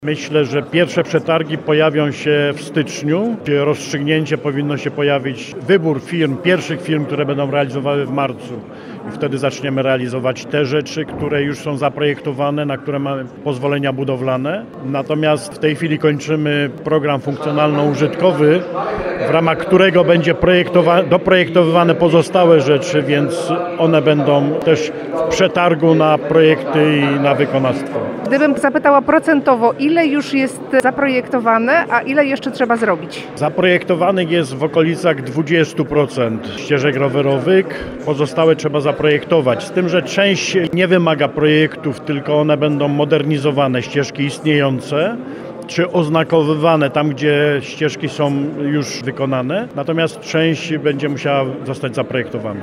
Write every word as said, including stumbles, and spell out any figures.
Myślę, że pierwsze przetargi pojawią się w styczniu. Rozstrzygnięcie powinno się pojawić, wybór firm, pierwszych firm, które będą realizowały w marcu. I wtedy zaczniemy realizować te rzeczy, które już są zaprojektowane, na które mamy pozwolenia budowlane. Natomiast w tej chwili kończymy program funkcjonalno-użytkowy, w ramach którego będzie projektowa- doprojektowywane pozostałe rzeczy, więc one będą też w przetargu na projekty i na wykonawstwo. Gdybym zapytała procentowo, ile już jest zaprojektowane, a ile jeszcze trzeba zrobić? Zaprojektowanych jest w okolicach dwadzieścia procent ścieżek rowerowych, pozostałe trzeba zaprojektować. Z tym, że część nie wymaga projektów, tylko one będą modernizowane, ścieżki istniejące, czy oznakowywane tam, gdzie ścieżki są już wykonane, natomiast część będzie musiała zostać zaprojektowana.